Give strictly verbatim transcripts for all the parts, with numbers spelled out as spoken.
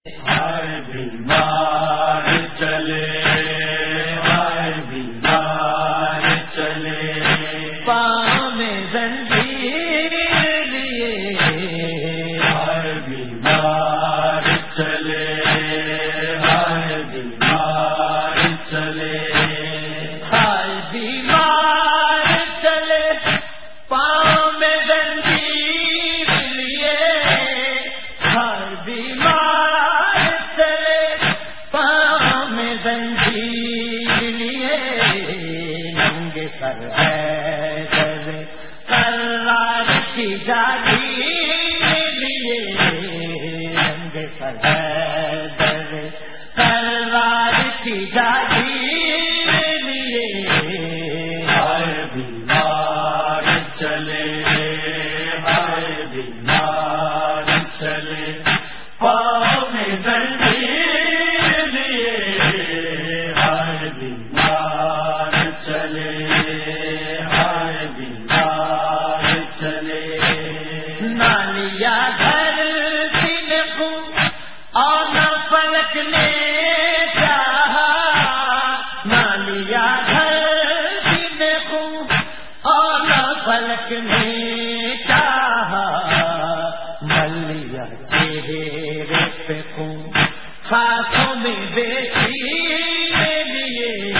ہائے بیمار چلے ہائے بیمار چلے پاؤں میں زنجیر لیے ہائے بیمار چلے ہائے بیمار چلے ہائے بیمار چلے پاؤں میں زنجیر لیے ہائے بیمار چلے پاؤں میں زنجیر لیے ننگے سر ہے چلے کرار کی جاگیر لیے ننگے سر ہے چلے کرار کی جاگیر لیے ہائے بیمار چلے ہائے بیمار چلے پاؤں میں زنجیر لیے ہائے بیمار چلے ہائے بیمار چلے نالیا گھر دن کو اور نہ فلک نے چاہا نالیا گھر دن کو اور نہ فلک نے چاہا ملیا چہرے پہ خون ہاتھوں میں بیچی لیے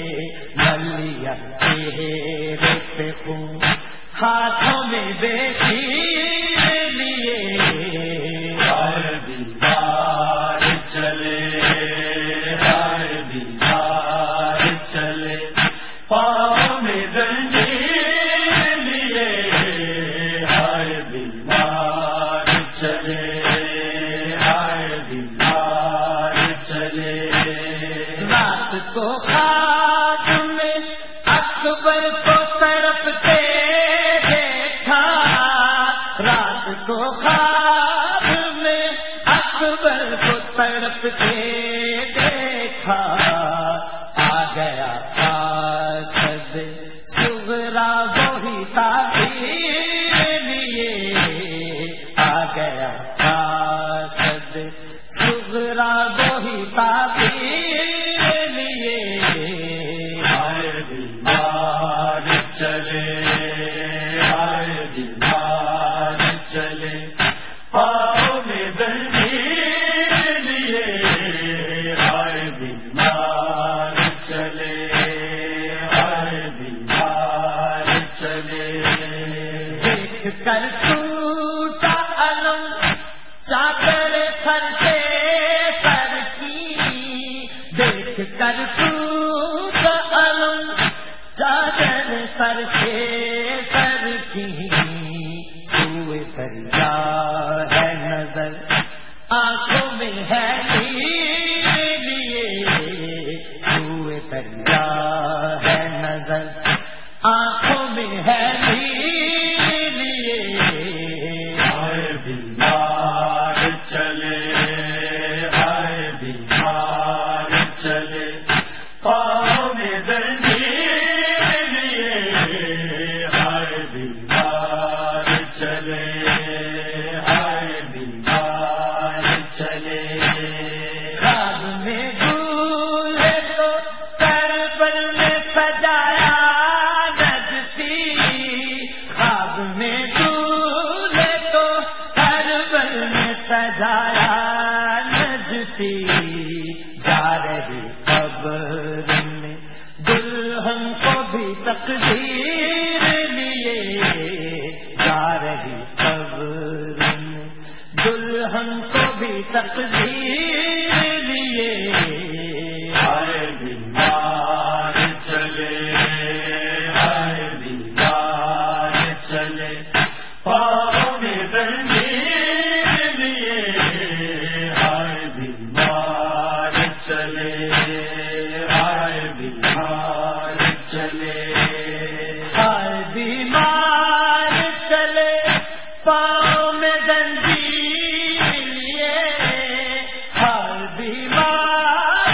ملیا چہرے پہ خون ہاتھوں میں بیچی لیے ہائے بیمار چلے ہائے بیمار چلے پاؤں میں زنجیر لیے ہائے بیمار چلے ہائے بیمار چلے رات کو خواب میں اکبر کو تڑپتے دیکھا رات کو خواب میں اکبر کو تڑپتے دیکھا آ گیا قاصد صغرا وہی تعبیر لیے آ گیا قاصد صغرا وہی تعبیر لیے ہائے بیمار چلے ہائے بیمار چلے پاؤں میں زنجیر لیے ہائے بیمار چلے ہائے بیمار چلے دیکھ کر ٹوٹا علم چادر سر سے سر کی دیکھ کر ٹوٹا علم چادر سر سے سر کی سوئے دریا ہے نظر آنکھوں میں ہے نیل لیے سوئے دریا ہے نظر آنکھوں میں ہے نیل لیے ہائے بیمار چلے ہائے بیمار چلے پاؤں میں زنجیر لیے ہائے بیمار چلے ہائے بیمار چلے خواب میں دولہے تو کربل میں سجایا نجفی خواب میں دولہے تو کربل میں سجایا نجفی جا رہی قبر میں دلہن کو بھی تقدیر لیے جا رہی قبر میں دلہن کو بھی تقدیر لیے ہائے بیمار چلے ہائے بیمار چلے پاؤں میں زنجیر لیے ہائے بیمار چلے ہائے بیمار چلے ہائے بیمار چلے پاؤں میں زنجیر لیے ہائے بیمار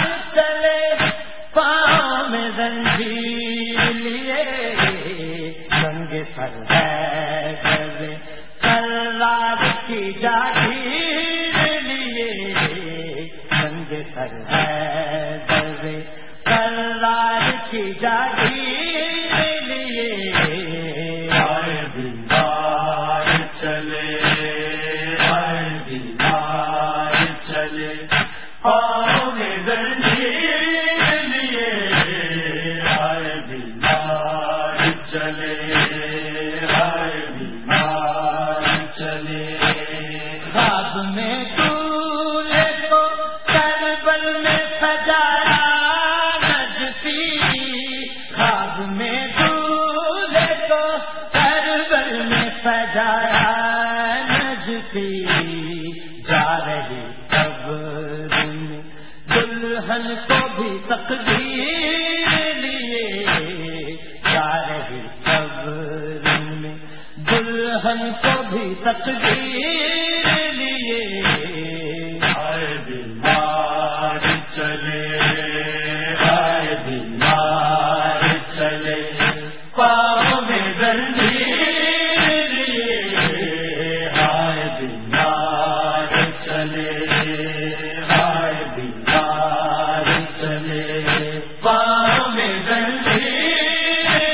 سر ہے در کرار کی جاگیر لیے آئے بیمار چلے آئے بیمار چلے پاؤں میں زنجیر لیے آئے بیمار چلے آئے بیمار چلے خواب میں دولہے کو کربل میں سجایا نجفی خواب میں دولہے کو کربل میں سجایا نجفی جا رہی قبر میں دلہن کو بھی تقدیر لیے جا رہی قبر میں دلہن کو بھی تقدیر لیے آئے بیمار چلے آئے بیمار چلے پاؤں میں زنجیر لیے آئے بیمار چلے آئے بیمار چلے پاؤں میں زنجیر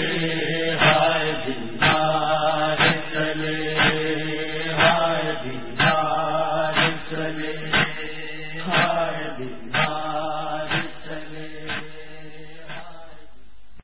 لیے آئے بیمار چلے آئے بیمار